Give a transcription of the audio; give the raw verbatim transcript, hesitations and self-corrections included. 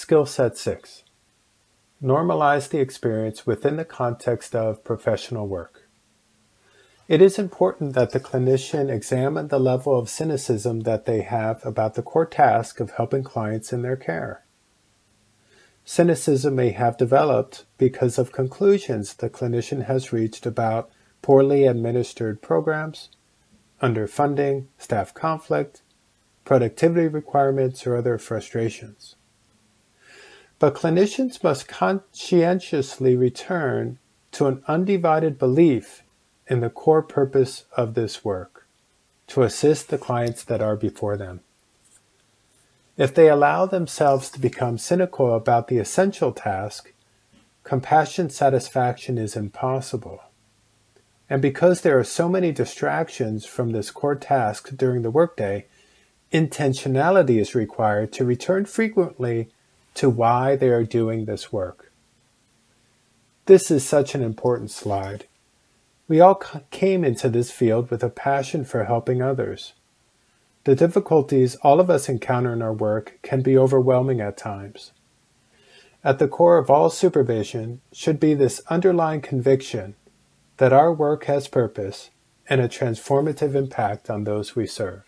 Skill Set six. Normalize the experience within the context of professional work. It is important that the clinician examine the level of cynicism that they have about the core task of helping clients in their care. Cynicism may have developed because of conclusions the clinician has reached about poorly administered programs, underfunding, staff conflict, productivity requirements, or other frustrations. But clinicians must conscientiously return to an undivided belief in the core purpose of this work, to assist the clients that are before them. If they allow themselves to become cynical about the essential task, compassion satisfaction is impossible. And because there are so many distractions from this core task during the workday, intentionality is required to return frequently to why they are doing this work. This is such an important slide. We all came into this field with a passion for helping others. The difficulties all of us encounter in our work can be overwhelming at times. At the core of all supervision should be this underlying conviction that our work has purpose and a transformative impact on those we serve.